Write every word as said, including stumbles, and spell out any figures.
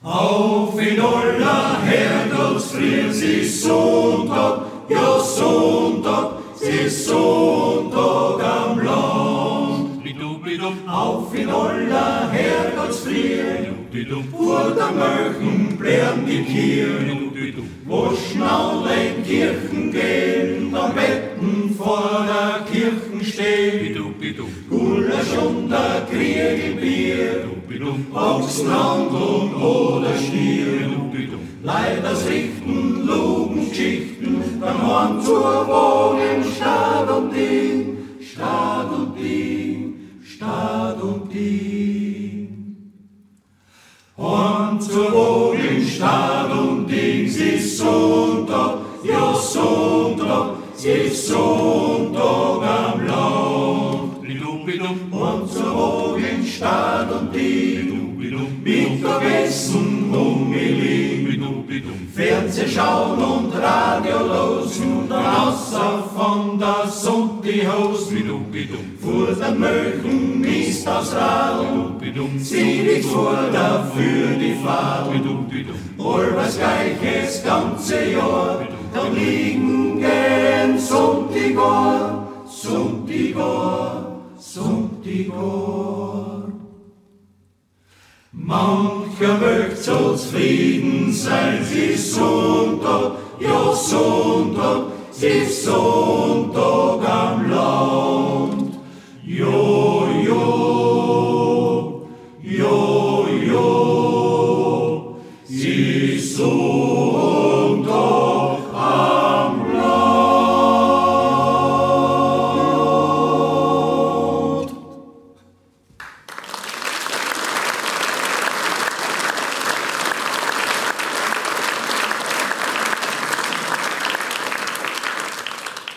Auf in aller Herrgottsfrüh, es ist Sonntag, ja Sonntag, es ist Sonntag am Land. Auf in aller Herrgottsfrüh, vor der Möchen blären die Kirchen, wo schnell in Kirchen gehen, am Betten vor der Kirchen stehen. Gulasch und der Kriegelbier, Ochsenhandeln oder Stier, Leiders richten, Lugen, Geschichten, beim Horn zur Wogen, Stadt und Ding, Stadt und Ding, Stadt und Ding. Horn zur Wogen, Stadt und Ding, sie ist Sonntag, ja Sonntag, sie ist Sonntag am Land. Horn zur Wogen, Stadt und Ding, Mittagessen um Milli, Fernseh schauen und Radio losen, außer von der Sonntaghosen, vor der Möchen ist das Rad, sieh dich vor dafür die Fahrt, allweils gleiches ganze Jahr, dann liegen gern Sonntagor, Sonntagor, Sonntagor. Mancher mögt so zufrieden sein, sie ist Sonntag, ja Sonntag, sie ist Sonntag am Land. Ja,